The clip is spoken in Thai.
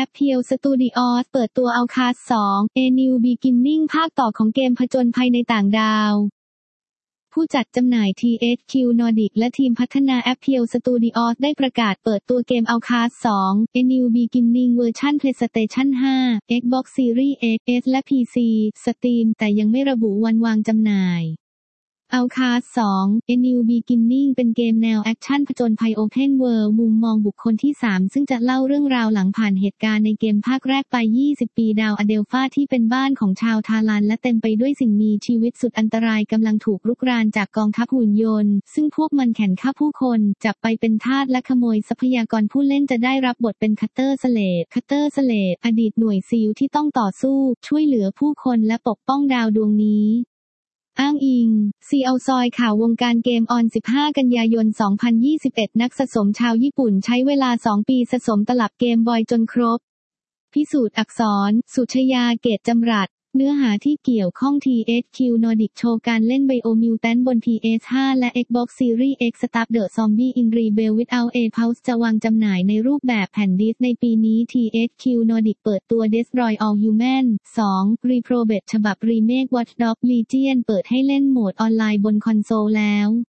Appeal Studios เปิดตัว Outcast 2 A New Beginning ภาคต่อของเกมผจญภัยในต่างดาวผู้จัดจำหน่าย THQ Nordic และทีมพัฒนา Appeal Studios ได้ประกาศเปิดตัวเกม Outcast 2 A New Beginning เวอร์ชัน PlayStation 5 Xbox Series X และ PC Steam แต่ยังไม่ระบุวันวางจำหน่าย Outcast 2 A New Beginning เป็นเกมแนวแอคชั่นผจญภัย Open World มุมมองบุคคลที่ 3 ซึ่งจะเล่าเรื่องราวหลังผ่านเหตุการณ์ในเกมภาคแรกไป 20 ปีดาวอเดลฟาที่เป็นบ้านของชาวทารันและเต็มไปด้วยสิ่งมีชีวิตสุดอันตรายกำลังถูกรุกรานจากกองทัพหุ่นยนต์ซึ่งพวกมันแข่งฆ่าผู้คนจับไปเป็นทาสและขโมยทรัพยากรผู้เล่นจะได้รับบทเป็นคัตเตอร์สเลดอดีตหน่วยซีลที่ต้องต่อสู้ช่วยเหลือผู้คนและปกป้องดาวดวงนี้อ้างอิง CL ซอยข่าววงการเกมออน 15 กันยายน 2021 นักสะสมชาวญี่ปุ่นใช้เวลา 2 ปีสะสมตลับเกมบอยจนครบ พิสูจน์อักษร สุชยา เกตจำรัด เนื้อหาที่เกี่ยวข้อง THQ Nordic โชว์การเล่น Biomutant บน PS5 และ Xbox Series X Stop the Zombie in Rebel Without a Pause จะวางจำหน่ายในรูปแบบแผ่นดิสก์ในปีนี้ THQ Nordic เปิดตัว Destroy All Human 2 Reprobate ฉบับ Remake Watch Dogs Legion เปิดให้เล่นโหมดออนไลน์บนคอนโซลแล้ว